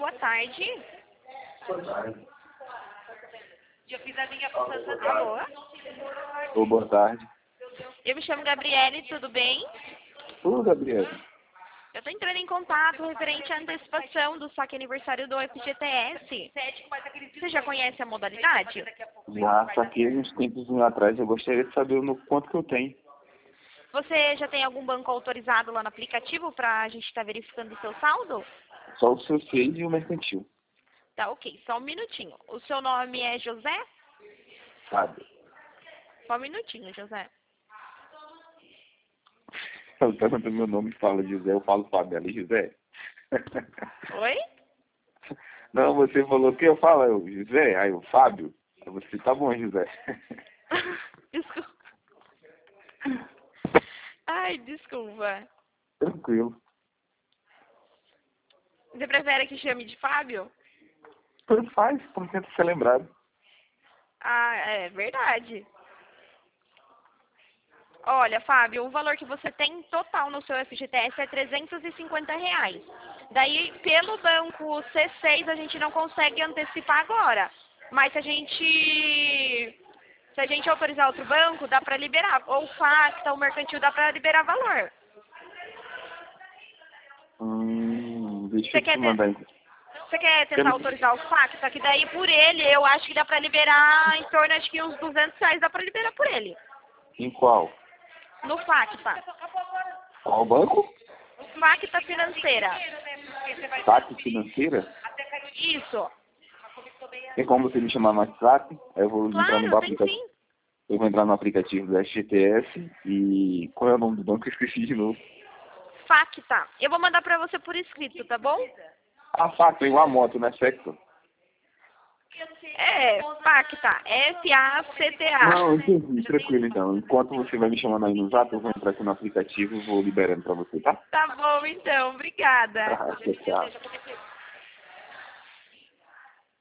boa tarde. Boa tarde. Alô? Ô, boa tarde. Eu me chamo Gabriele, tudo bem? Ô, Gabriel. Eu estou entrando em contato referente à antecipação do saque aniversário do FGTS. Você já conhece a modalidade? Já saquei uns tempos atrás. Eu gostaria de saber no quanto que eu tenho. Você já tem algum banco autorizado lá no aplicativo para a gente estar verificando o seu saldo? Só o seu seis e o mercantil. Tá, ok. Só um minutinho. O seu nome é José? Sabe? Só um minutinho, José. Eu pergunto meu nome, fala José, eu falo Fábio ali, José. Oi? Não, você falou que eu falo, José, aí o Fábio. Aí você, tá bom, José. Desculpa. Ai, desculpa. Tranquilo. Você prefere que chame de Fábio? Tanto faz, por que ser lembrado. Ah, é verdade. Olha, Fábio, o valor que você tem total no seu FGTS é R$ 350. Daí, pelo banco C6, a gente não consegue antecipar agora. Mas se a gente autorizar outro banco, dá para liberar. Ou o Facta, o Mercantil, dá para liberar valor. Deixa Você eu te mandar. Você quer tentar autorizar o Facta? Que daí, por ele, eu acho que dá para liberar em torno, acho que uns R$ 200, dá para liberar por ele. Em qual? No Facta. Qual banco? Facta Financeira. Saque financeira? Isso. Tem como você me chamar no WhatsApp? Aí eu vou entrar no Claro, tem aplicativo. sim. Eu vou entrar no aplicativo do FGTS e qual é o nome do banco? Eu esqueci de novo. Facta. Eu vou mandar pra você por escrito, tá bom? Ah, Facta, igual a moto, né? Facta. É, Facta. F-A-C-T-A. Não, entendi. Tranquilo, então. Enquanto você vai me chamando aí no Zap, eu vou entrar aqui no aplicativo e vou liberando pra você, tá? Tá bom, então. Obrigada. Tá, tchau.